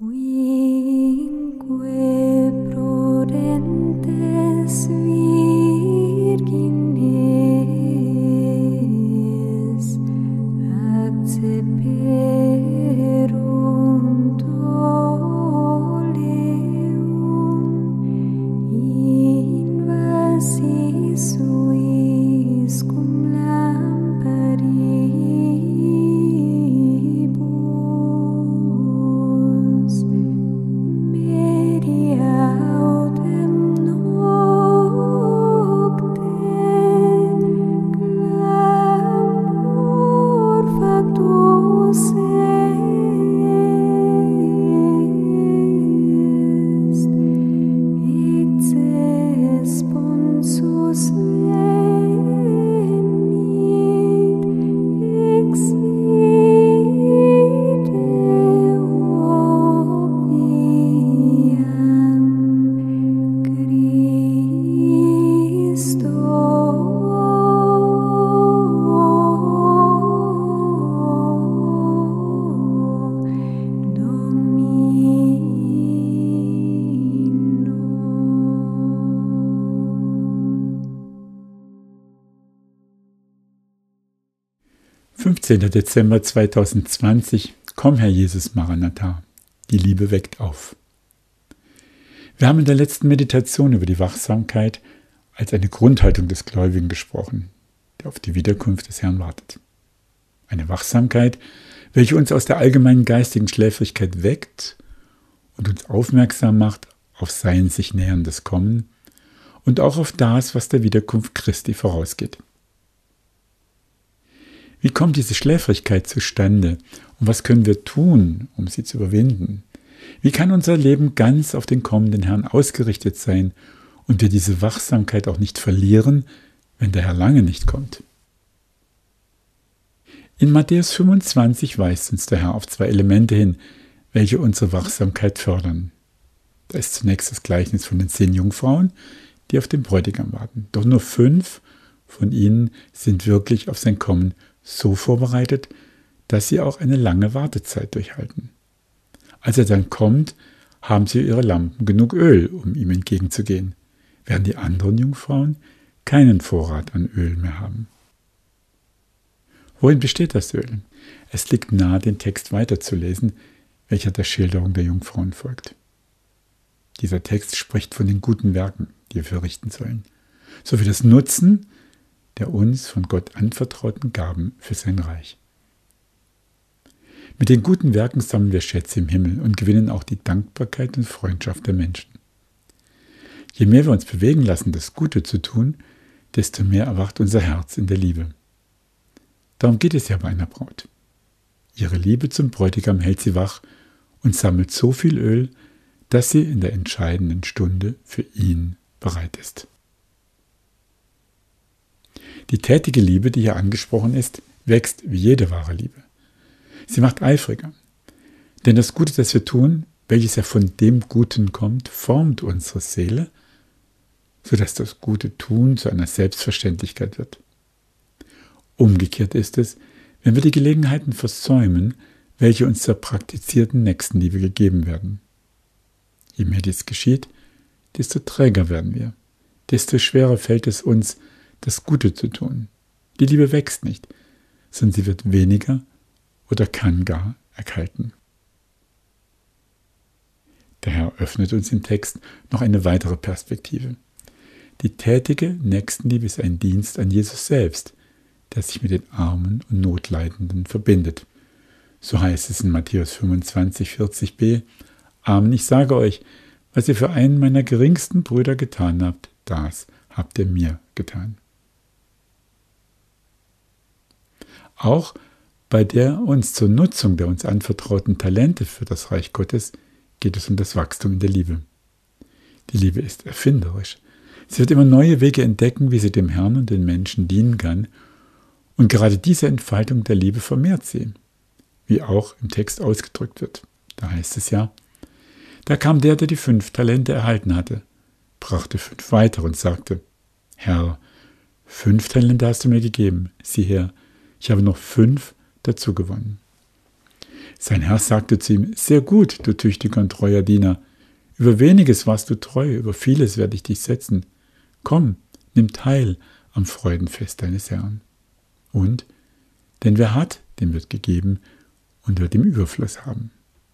Dezember 2020. Komm, Herr Jesus, Maranatha. Die Liebe weckt auf. Wir haben in der letzten Meditation über die Wachsamkeit als eine Grundhaltung des Gläubigen gesprochen, der auf die Wiederkunft des Herrn wartet. Eine Wachsamkeit, welche uns aus der allgemeinen geistigen Schläfrigkeit weckt und uns aufmerksam macht auf sein sich näherndes Kommen und auch auf das, was der Wiederkunft Christi vorausgeht. Wie kommt diese Schläfrigkeit zustande und was können wir tun, um sie zu überwinden? Wie kann unser Leben ganz auf den kommenden Herrn ausgerichtet sein und wir diese Wachsamkeit auch nicht verlieren, wenn der Herr lange nicht kommt? In Matthäus 25 weist uns der Herr auf 2 Elemente hin, welche unsere Wachsamkeit fördern. Da ist zunächst das Gleichnis von den 10 Jungfrauen, die auf den Bräutigam warten. Doch nur 5 von ihnen sind wirklich auf sein Kommen so vorbereitet, dass sie auch eine lange Wartezeit durchhalten. Als er dann kommt, haben sie ihre Lampen genug Öl, um ihm entgegenzugehen, während die anderen Jungfrauen keinen Vorrat an Öl mehr haben. Worin besteht das Öl? Es liegt nahe, den Text weiterzulesen, welcher der Schilderung der Jungfrauen folgt. Dieser Text spricht von den guten Werken, die wir verrichten sollen, sowie das Nutzen der uns von Gott anvertrauten Gaben für sein Reich. Mit den guten Werken sammeln wir Schätze im Himmel und gewinnen auch die Dankbarkeit und Freundschaft der Menschen. Je mehr wir uns bewegen lassen, das Gute zu tun, desto mehr erwacht unser Herz in der Liebe. Darum geht es ja bei einer Braut. Ihre Liebe zum Bräutigam hält sie wach und sammelt so viel Öl, dass sie in der entscheidenden Stunde für ihn bereit ist. Die tätige Liebe, die hier angesprochen ist, wächst wie jede wahre Liebe. Sie macht eifriger. Denn das Gute, das wir tun, welches ja von dem Guten kommt, formt unsere Seele, sodass das gute Tun zu einer Selbstverständlichkeit wird. Umgekehrt ist es, wenn wir die Gelegenheiten versäumen, welche uns zur praktizierten Nächstenliebe gegeben werden. Je mehr dies geschieht, desto träger werden wir, desto schwerer fällt es uns, das Gute zu tun. Die Liebe wächst nicht, sondern sie wird weniger oder kann gar erkalten. Der Herr öffnet uns im Text noch eine weitere Perspektive. Die tätige Nächstenliebe ist ein Dienst an Jesus selbst, der sich mit den Armen und Notleidenden verbindet. So heißt es in Matthäus 25, 40b: Amen, ich sage euch, was ihr für einen meiner geringsten Brüder getan habt, das habt ihr mir getan. Auch bei der uns zur Nutzung der uns anvertrauten Talente für das Reich Gottes geht es um das Wachstum in der Liebe. Die Liebe ist erfinderisch. Sie wird immer neue Wege entdecken, wie sie dem Herrn und den Menschen dienen kann. Und gerade diese Entfaltung der Liebe vermehrt sie, wie auch im Text ausgedrückt wird. Da heißt es ja: Da kam der, der die 5 Talente erhalten hatte, brachte 5 weitere und sagte: Herr, 5 Talente hast du mir gegeben. Sieh her, ich habe noch 5 dazu gewonnen. Sein Herr sagte zu ihm: Sehr gut, du tüchtiger und treuer Diener. Über weniges warst du treu, über vieles werde ich dich setzen. Komm, nimm teil am Freudenfest deines Herrn. Und, denn wer hat, dem wird gegeben und wird im Überfluss haben.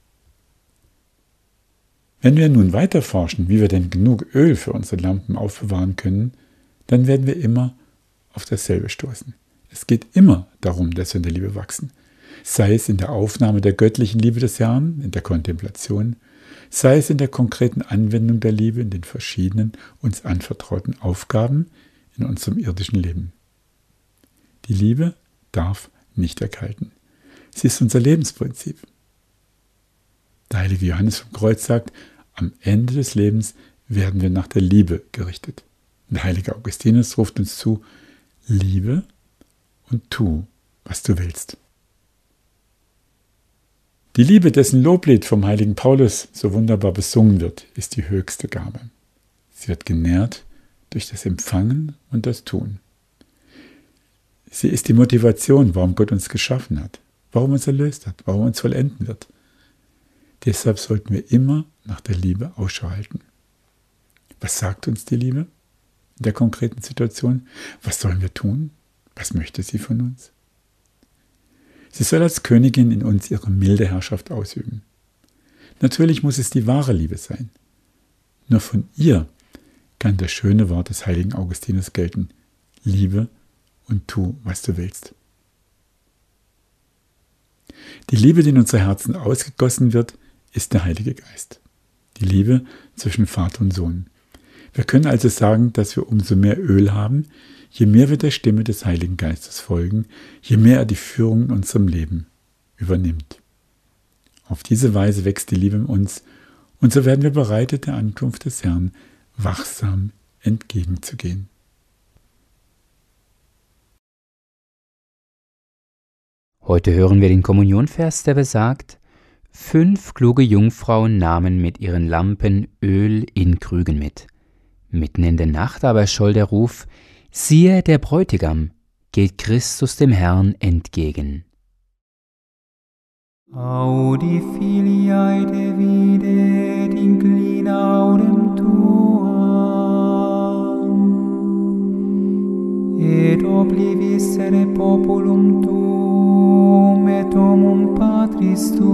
Wenn wir nun weiter forschen, wie wir denn genug Öl für unsere Lampen aufbewahren können, dann werden wir immer auf dasselbe stoßen. Es geht immer darum, dass wir in der Liebe wachsen. Sei es in der Aufnahme der göttlichen Liebe des Herrn, in der Kontemplation, sei es in der konkreten Anwendung der Liebe in den verschiedenen uns anvertrauten Aufgaben in unserem irdischen Leben. Die Liebe darf nicht erkalten. Sie ist unser Lebensprinzip. Der heilige Johannes vom Kreuz sagt, am Ende des Lebens werden wir nach der Liebe gerichtet. Und der heilige Augustinus ruft uns zu, liebe und tu, was du willst. Die Liebe, dessen Loblied vom heiligen Paulus so wunderbar besungen wird, ist die höchste Gabe. Sie wird genährt durch das Empfangen und das Tun. Sie ist die Motivation, warum Gott uns geschaffen hat, warum uns erlöst hat, warum uns vollenden wird. Deshalb sollten wir immer nach der Liebe Ausschau halten. Was sagt uns die Liebe in der konkreten Situation? Was sollen wir tun? Was möchte sie von uns? Sie soll als Königin in uns ihre milde Herrschaft ausüben. Natürlich muss es die wahre Liebe sein. Nur von ihr kann das schöne Wort des heiligen Augustinus gelten. Liebe und tu, was du willst. Die Liebe, die in unsere Herzen ausgegossen wird, ist der Heilige Geist. Die Liebe zwischen Vater und Sohn. Wir können also sagen, dass wir umso mehr Öl haben, je mehr wir der Stimme des Heiligen Geistes folgen, je mehr er die Führung in unserem Leben übernimmt. Auf diese Weise wächst die Liebe in uns und so werden wir bereitet, der Ankunft des Herrn wachsam entgegenzugehen. Heute hören wir den Kommunionvers, der besagt: 5 kluge Jungfrauen nahmen mit ihren Lampen Öl in Krügen mit. Mitten in der Nacht aber scholl der Ruf: Siehe, der Bräutigam, geht Christus dem Herrn entgegen. Audi filiae David inclina audem tuam, et obliviscere populum tuum et omum Patris tuum.